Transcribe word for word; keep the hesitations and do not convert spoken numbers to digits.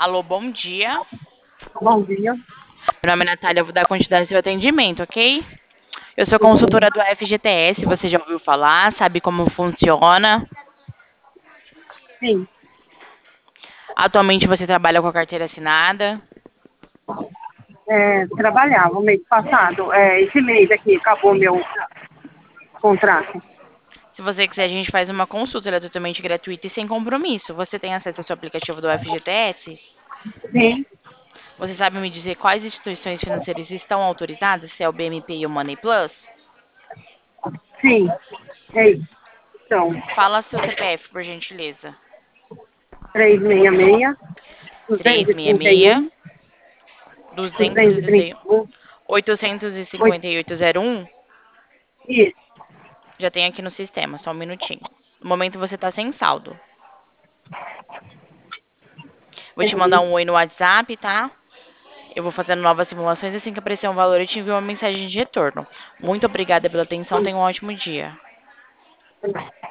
Alô, bom dia. Bom dia. Meu nome é Natália, eu vou dar continuidade ao seu atendimento, ok? Eu sou Uhum. consultora do F G T S, você já ouviu falar, sabe como funciona? Sim, Atualmente você trabalha com a carteira assinada. é, trabalhava o mês passado. É, esse mês aqui acabou meu contrato. Se você quiser, a gente faz uma consulta, ela é totalmente gratuita e sem compromisso. Você tem acesso ao seu aplicativo do F G T S? Sim, Você sabe me dizer quais instituições financeiras estão autorizadas, se é o B M P e o Money Plus? sim. É isso. Então, Fala seu C P F, por gentileza. trezentos e sessenta e seis, duzentos e trinta e trezentos e sessenta e seis, um, duzentos e trinta duzentos e sessenta e um, e um, oitocentos e oito, cinquenta e oito zero um. isso. Já tem aqui no sistema, só um minutinho. No momento você tá sem saldo. Vou te mandar Entendi. um oi no WhatsApp, tá? Eu vou fazendo novas simulações. Assim que aparecer um valor, eu te envio uma mensagem de retorno. Muito obrigada pela atenção. Tenha um ótimo dia.